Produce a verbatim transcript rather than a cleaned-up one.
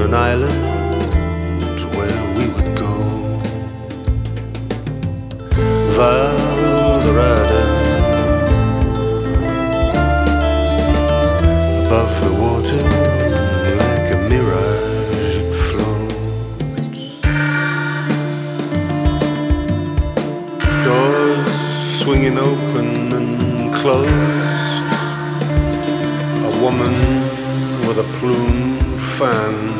an island where we would go. Valderrada, above the water, like a mirage it floats. Doors swinging open and closed. A woman with a plumed fan